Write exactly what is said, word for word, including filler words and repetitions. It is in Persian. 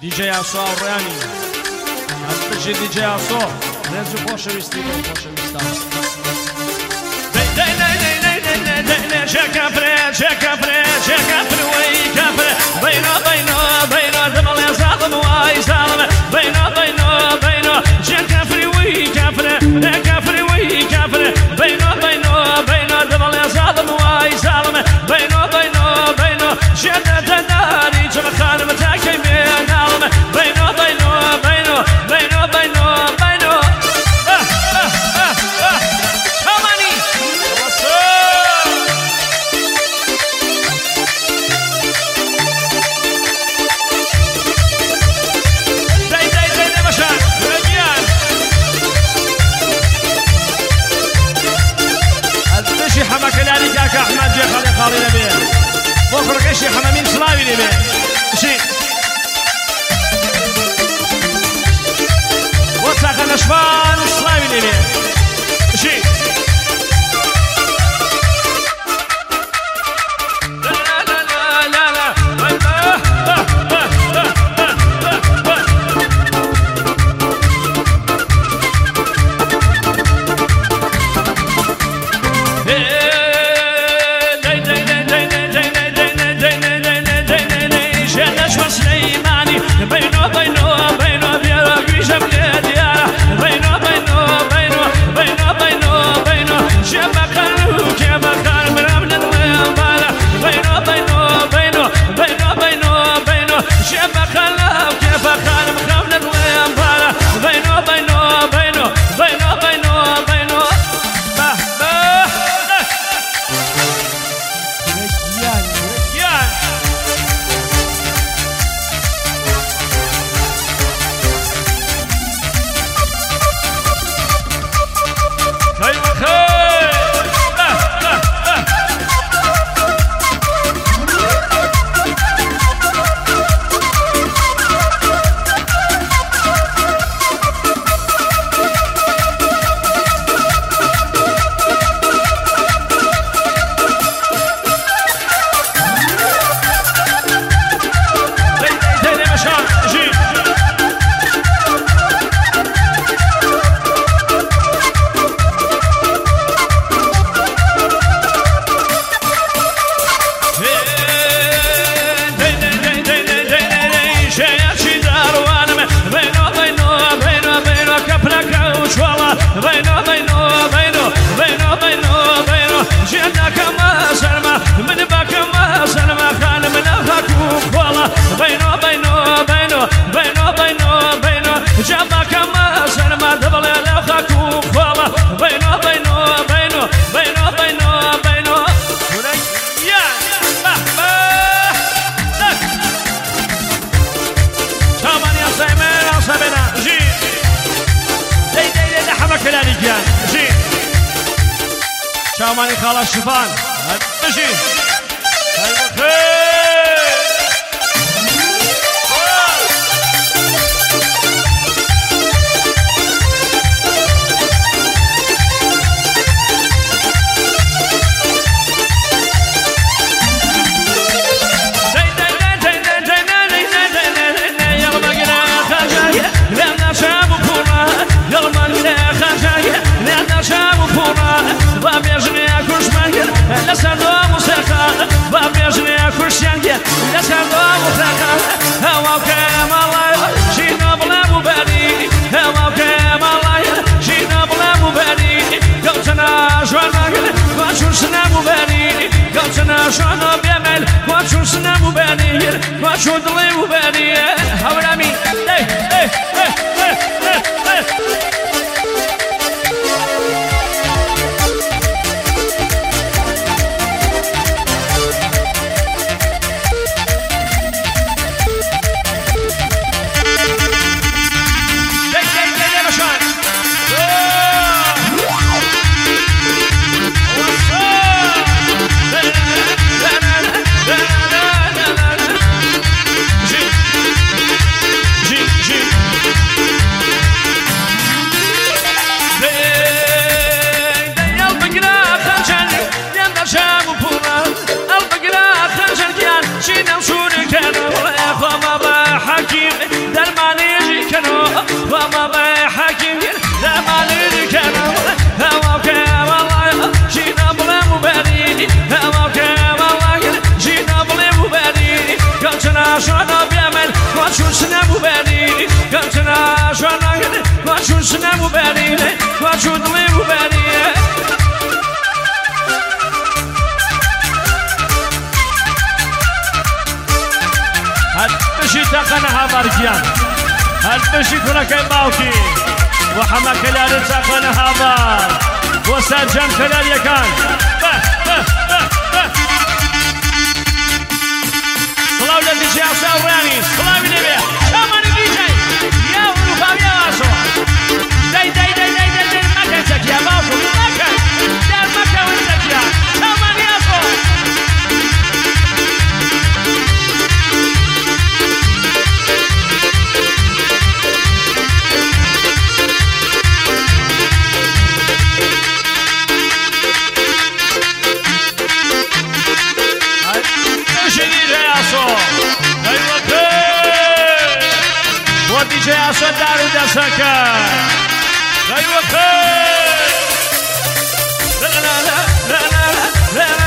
دیجی آسو آوریانی هستش دیجی آسو رزو خوشویستی و خوشویستا دی دی دی دی دی دی دی دی چه کفره چه کفره چه کفره وی کفره بینا بینا بینا دمال زالم وای زالم بینا بینا بینا چه کفره وی کفره کفره وی کفره بینا بینا بینا دمال زالم وای زالم بینا بینا بینا جنت داری چه خانم تاکی میانم بینا بینا بینا بینا بینا بینا همانی دی دی دی دی باشن رجیان الدشي حماك الالي كاك احمد جي خالي خالي نبيه بخرج اشي حمامين سلاوي نبيه شي وساق الاشفان سلاوي نبيه شي بينو بينو بينو ديارا قيشة بلاد ديارا بينو بينو بينو بينو بينو بينو شبا خلو كيما خال من ابن الغيبارة بينو بينو بينو بينو بينو بينو شبا خلو كيما خال من ابن الغيبارة بينو بينو بينو بينو بينو بينو bah bah رجيان رجيان بينو بينو بينو بينو بينو بينو جناك ما سلمى من باك ما سلمى خان من أخاك والله بينو بينو بينو بينو بينو بينو جناك ما سلمى دبل أخاك والله بينو بينو بينو بينو بينو بينو يا بابا ثمانية سيمين سبعين جي كلاري كان جي شاماني خالا شفان جي هاي بخير لسه دوام وسخان بابيجني كل شيء لسه دوام وسخان هوا كم الله جينا بلا مبالي هوا كم الله جينا بلا مبالي قلتنا شوانا واشور سنا مبالي قلتنا شوانا بيعمل واشور سنا مبالي واشور ضلي مبالي هورامي ايه ايه ايه ايه ايه شينا وشوري كانوا يا خما حكيم وشنم و برینه و چودلی و برینه هل بشي تقنها مرجان هل بشي كلك باوكي وحما كلال تقنها بار وسجن كلال يكان صلاة الذي جاء ساوراني صلاة النبي شامان دي جي يا ورفا يا واسو داي داي داي داي داي داي مكان سكيا باوكو مكان دار مكان سكيا شامان ياسو ودي جاي عشان دارو دسكا ايوه لا لا لا لا لا لا